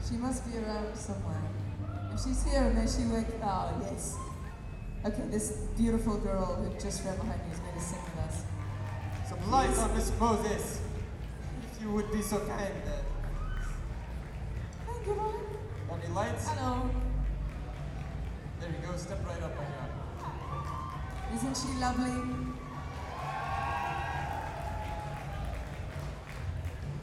She must be around somewhere. If she's here, may she wake. Oh, yes. Okay, this beautiful girl who just ran behind me is going to sing with us. Some lights on Miss Moses. If you would be so kind. Thank you, Lord. Got any lights? Hello. There you go, step right up on her. Isn't she lovely?